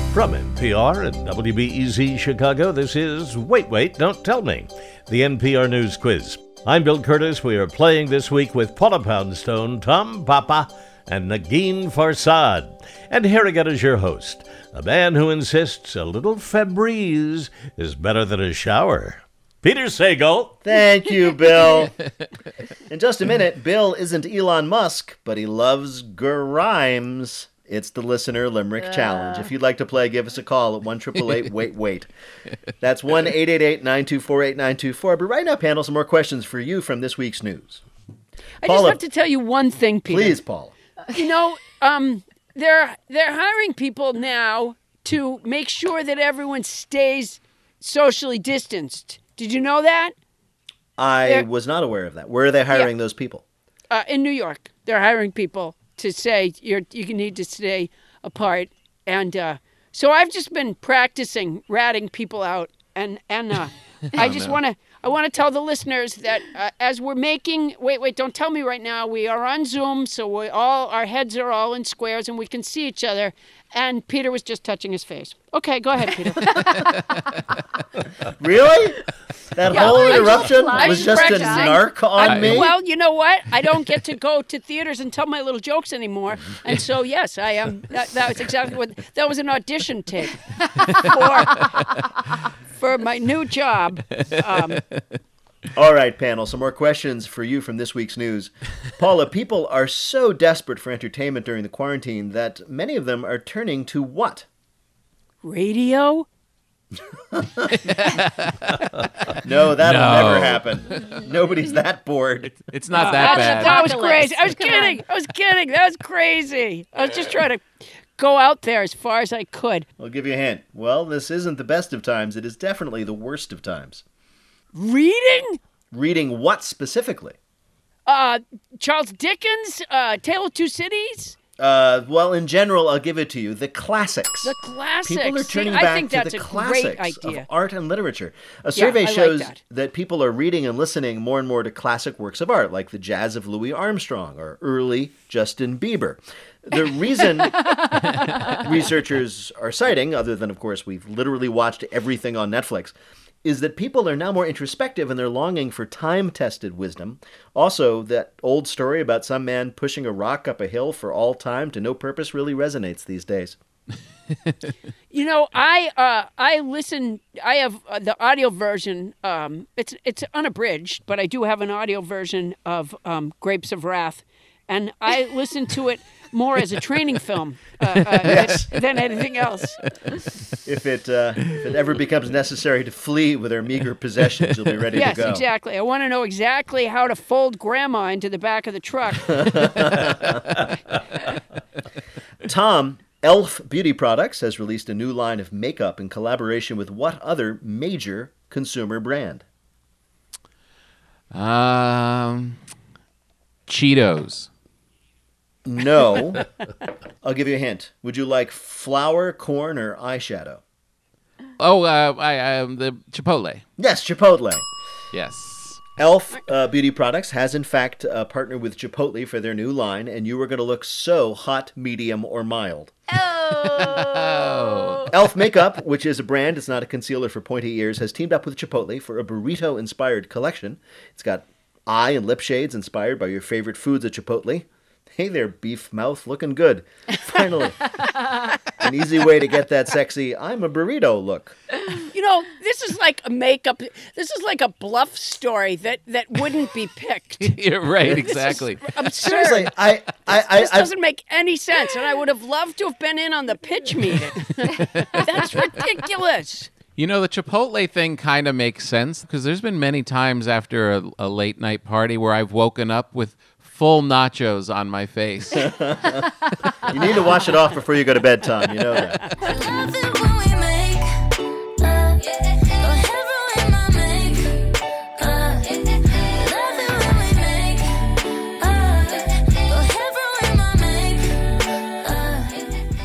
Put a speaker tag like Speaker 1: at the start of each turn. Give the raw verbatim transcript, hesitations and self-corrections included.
Speaker 1: From N P R and W B E Z Chicago, this is Wait, Wait, Don't Tell Me, the N P R News Quiz. I'm Bill Curtis. We are playing this week with Paula Poundstone, Tom Papa, and Negin Farsad. And here again is your host, a man who insists a little Febreze is better than a shower. Peter Sagal.
Speaker 2: Thank you, Bill. In just a minute, Bill isn't Elon Musk, but he loves Grimes. It's the Listener Limerick uh. Challenge. If you'd like to play, give us a call at one eight eight eight wait wait. That's one eight eight eight nine two four eight nine two four. But right now, panel, some more questions for you from this week's news.
Speaker 3: I
Speaker 2: Paula,
Speaker 3: just have to tell you one thing, Peter.
Speaker 2: Please, Paula.
Speaker 3: You know, um, they're they're hiring people now to make sure that everyone stays socially distanced. Did you know that?
Speaker 2: I
Speaker 3: they're,
Speaker 2: was not aware of that. Where are they hiring
Speaker 3: yeah.
Speaker 2: those people?
Speaker 3: Uh, in New York. They're hiring people to say you're you need to stay apart. And uh, so I've just been practicing ratting people out. And, and uh, I just
Speaker 4: no.
Speaker 3: want to I want to tell the listeners that uh, as we're making, wait, wait, don't tell me right now. We are on Zoom, so we all our heads are all in squares and we can see each other. And Peter was just touching his face. Okay, go ahead, Peter.
Speaker 2: Really? That
Speaker 3: Yeah,
Speaker 2: whole
Speaker 3: I
Speaker 2: interruption
Speaker 3: just-
Speaker 2: was
Speaker 3: I
Speaker 2: just a
Speaker 3: practiced.
Speaker 2: narc on
Speaker 3: I-
Speaker 2: me?
Speaker 3: Well, you know what? I don't get to go to theaters and tell my little jokes anymore, and so yes, I am. That, that was exactly what. That was an audition tape for for my new job. Um,
Speaker 2: All right, panel, some more questions for you from this week's news. Paula, people are so desperate for entertainment during the quarantine that many of them are turning to what?
Speaker 3: radio.
Speaker 2: No, that'll
Speaker 4: No.
Speaker 2: never happen. Nobody's that bored.
Speaker 4: It's not
Speaker 3: Uh,
Speaker 4: that
Speaker 3: that's-
Speaker 4: bad.
Speaker 3: That was
Speaker 5: Apocalypse.
Speaker 3: crazy. I was
Speaker 5: Come
Speaker 3: kidding. I was kidding. That was crazy. I was just trying to go out there as far as I could.
Speaker 2: I'll give you a hint. Well, this isn't the best of times. It is definitely the worst of times.
Speaker 3: Reading?
Speaker 2: Reading what specifically?
Speaker 3: Uh, Charles Dickens, uh, Tale of Two Cities?
Speaker 2: Uh, well, in general, I'll give it to you. The classics.
Speaker 3: The classics.
Speaker 2: People are
Speaker 3: See,
Speaker 2: turning
Speaker 3: I
Speaker 2: back
Speaker 3: think
Speaker 2: to
Speaker 3: that's
Speaker 2: the
Speaker 3: a
Speaker 2: classics
Speaker 3: great idea.
Speaker 2: of art and literature. A
Speaker 3: Yeah,
Speaker 2: survey
Speaker 3: I like
Speaker 2: shows
Speaker 3: that.
Speaker 2: that people are reading and listening more and more to classic works of art, like the jazz of Louis Armstrong or early Justin Bieber. The reason researchers are citing, other than, of course, we've literally watched everything on Netflix, is that people are now more introspective and they're longing for time-tested wisdom. Also, that old story about some man pushing a rock up a hill for all time to no purpose really resonates these days.
Speaker 3: You know, I uh, I listen. I have uh, the audio version. Um, it's it's unabridged, but I do have an audio version of um, Grapes of Wrath, and I listen to it more as a training film uh, uh,
Speaker 2: Yes.
Speaker 3: than anything else.
Speaker 2: If it uh, if it ever becomes necessary to flee with our meager possessions, you'll be ready
Speaker 3: Yes,
Speaker 2: to go.
Speaker 3: exactly. I want to know exactly how to fold Grandma into the back of the truck.
Speaker 2: Tom, Elf Beauty Products has released a new line of makeup in collaboration with what other major consumer brand?
Speaker 4: Um, Cheetos.
Speaker 2: No. I'll give you a hint. Would you like flour, corn, or eyeshadow?
Speaker 4: Oh, uh, I, um, the Chipotle.
Speaker 2: Yes, Chipotle.
Speaker 4: Yes.
Speaker 2: Elf uh, Beauty Products has, in fact, uh, partnered with Chipotle for their new line, and you are going to look so hot, medium, or mild.
Speaker 5: Oh.
Speaker 2: Elf Makeup, which is a brand, it's not a concealer for pointy ears, has teamed up with Chipotle for a burrito-inspired collection. It's got eye and lip shades inspired by your favorite foods at Chipotle. Hey there, beef mouth, looking good. Finally, an easy way to get that sexy, I'm a burrito look.
Speaker 3: You know, this is like a makeup. This is like a bluff story that, that wouldn't be picked.
Speaker 4: You're right, exactly.
Speaker 3: Absurd.
Speaker 2: Seriously, I, I, I,
Speaker 3: This
Speaker 2: I,
Speaker 3: doesn't make any sense, and I would have loved to have been in on the pitch meeting. That's ridiculous.
Speaker 4: You know, the Chipotle thing kind of makes sense because there's been many times after a, a late night party where I've woken up with full nachos on my face.
Speaker 2: you need to wash it off before you go to bed, Tom. You know that.